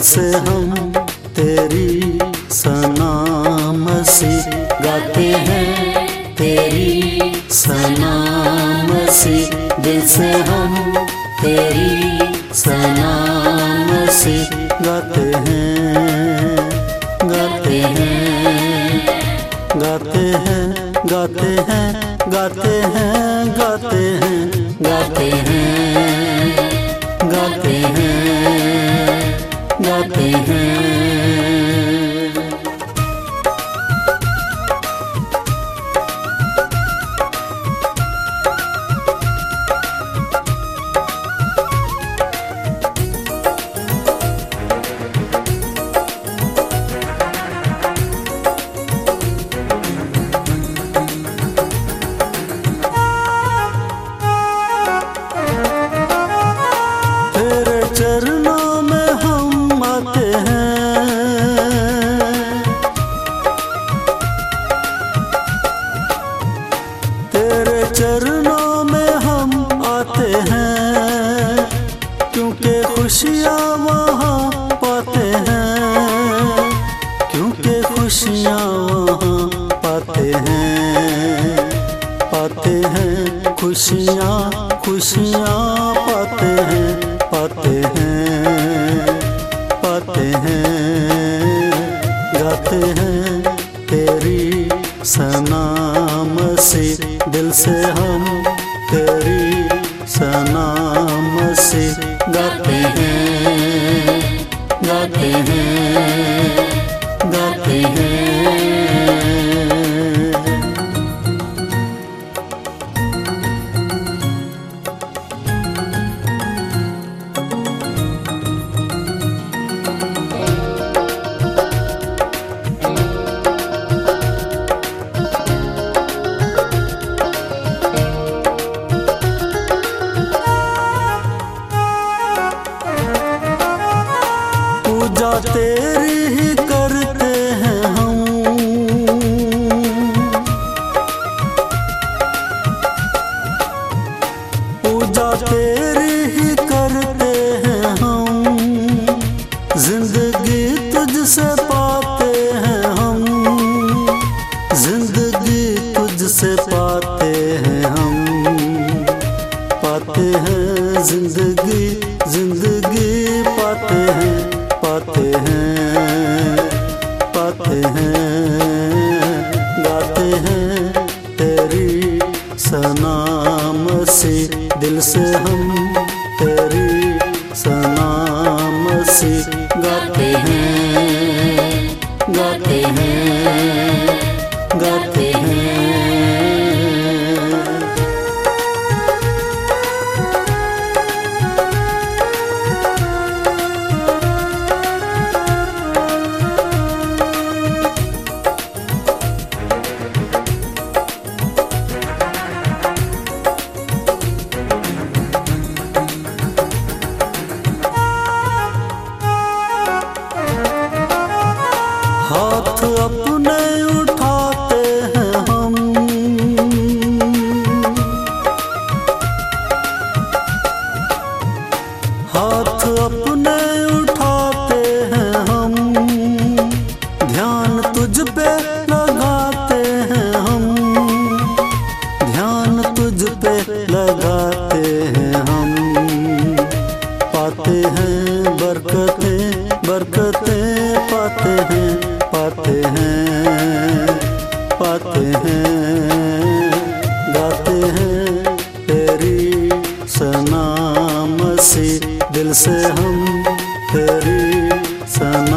से हम तेरी सनामसी गाते हैं, तेरी सनामसी। दिल से हम तेरी सनामसी गाते हैं, गाते हैं, गाते हैं, गाते हैं, गाते हैं, गाते हैं, गाते हैं, गाते हैं, गाते हैं। चरणों में हम आते हैं, तेरे चरणों में हम आते हैं, क्योंकि खुशियाँ वहाँ पाते हैं, क्योंकि खुशियाँ वहाँ पाते हैं, पाते हैं खुशियाँ, खुशियाँ पाते हैं, पाते हैं, पाते हैं। गाते हैं तेरी सनामसी, दिल से हम तेरी सनामसी गाते हैं, गाते हैं, गाते हैं। पूजा तेरी ही करते हैं हम, पूजा तेरी ही करते हैं हम, जिंदगी तुझसे पाते हैं हम, जिंदगी तुझसे पाते हैं हम, पाते हैं जिंदगी, जिंदगी पाते हैं, पाते हैं, पाते हैं। गाते हैं तेरी सनामसी, दिल से हम तेरी सनामसी गाते हैं, गाते हैं, गाते हैं। हाथ अपने उठाते हैं हम, हाथ अपने उठाते हैं हम, ध्यान तुझ पे लगाते हैं हम, ध्यान तुझ पे लगाते हैं हम, पाते हैं बरकतें, बरकतें पाते हैं, पाते हैं, पाते हैं। गाते हैं तेरी सनामसी, दिल से हम तेरी सनामसी